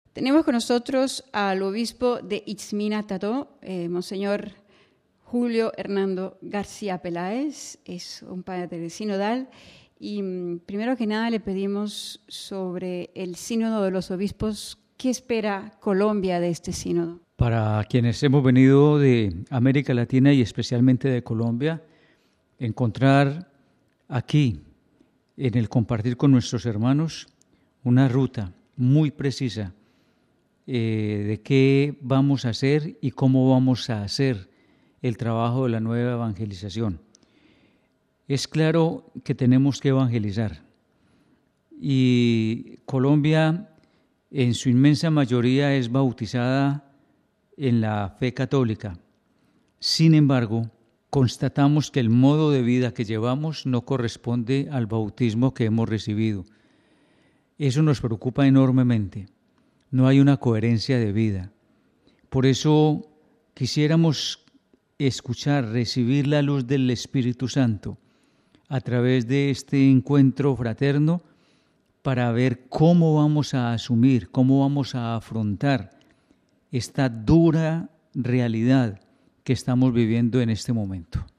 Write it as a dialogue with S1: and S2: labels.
S1: Tenemos con nosotros al obispo de Ixminá-Tadó, Monseñor Julio Hernando García Peláez, es un padre sinodal. Y primero que nada le pedimos sobre el sínodo de los obispos. ¿Qué espera Colombia de este sínodo?
S2: Para quienes hemos venido de América Latina y especialmente de Colombia, encontrar aquí, en el compartir con nuestros hermanos, una ruta muy precisa de qué vamos a hacer y cómo vamos a hacer el trabajo de la nueva evangelización. Es claro que tenemos que evangelizar y Colombia en su inmensa mayoría es bautizada en la fe católica. Sin embargo, constatamos que el modo de vida que llevamos no corresponde al bautismo que hemos recibido. Eso nos preocupa enormemente. No hay una coherencia de vida. Por eso quisiéramos escuchar, recibir la luz del Espíritu Santo a través de este encuentro fraterno para ver cómo vamos a asumir, cómo vamos a afrontar esta dura realidad que estamos viviendo en este momento.